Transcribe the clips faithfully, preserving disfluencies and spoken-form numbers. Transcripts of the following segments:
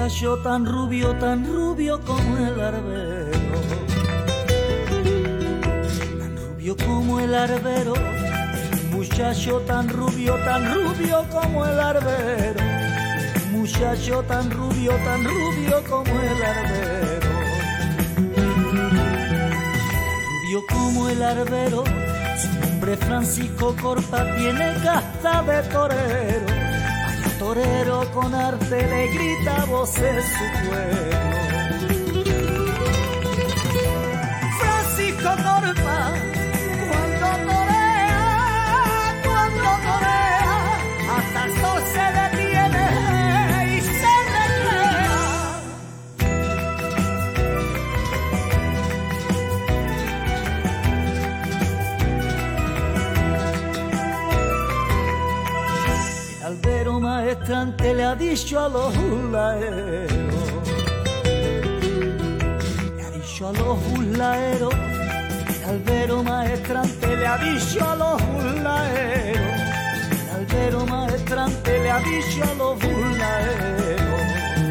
muchacho tan rubio, tan rubio como el arbero, tan rubio como el arbero, un muchacho tan rubio, tan rubio como el arbero, un muchacho tan rubio, tan rubio como el arbero, rubio como el arbero, su nombre Francisco Corpa, tiene casta de torero. Torero con arte le grita a voces su pueblo. Francisco Corpa, cuando torea, cuando torea, hasta el sol se detiene y se recrea. El albero maestrante le ha dicho a los julaeros, le ha dicho a los julaeros, el albero maestrante le ha dicho a los julaeros, el albero maestrante le ha dicho a los julaeros,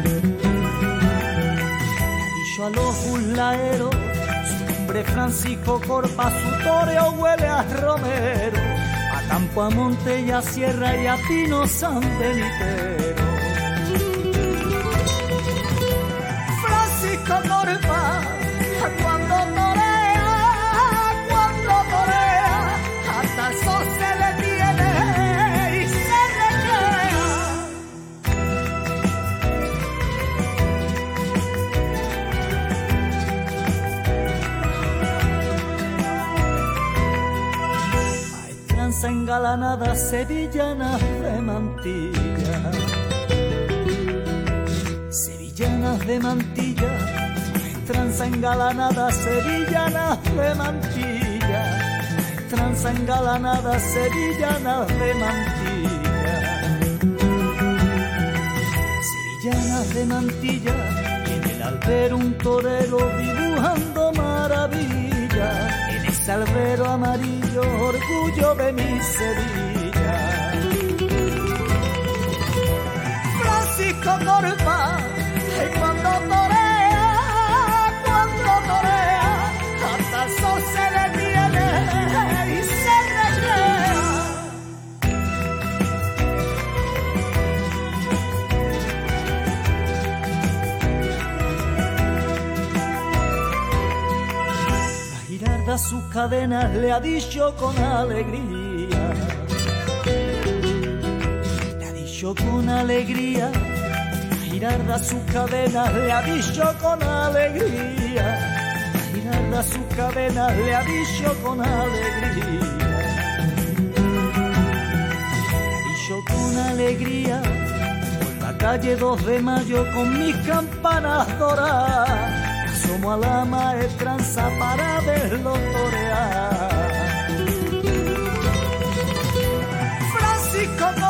le ha dicho a los julaeros, su nombre Francisco Corpa, su toreo huele a romero, campo, a monte y a sierra y a pino San Benitero. Francisco Corpa, cuando torea, cuando torea, hasta el sol se detiene y se recrea. Engalanada sevillanas de mantilla, sevillanas de mantilla, maestranza engalanada, sevillanas de mantilla, maestranza engalanada, sevillanas de mantilla, sevillanas de mantilla, en el albero un torero dibujando maravillas. Ese albero amarillo, orgullo de mi Sevilla. Francisco Corpa, cuando torea, cuando torea, hasta el sol se detiene y se recrea. A sus cadenas le ha dicho con alegría, le ha dicho con alegría, a Girarda sus cadenas le ha dicho con alegría, a Girarda sus cadenas le ha dicho con alegría, le ha dicho con alegría, por la calle dos de mayo con mis campanas doradas. Asomo a la maestranza para verlo torear. Francisco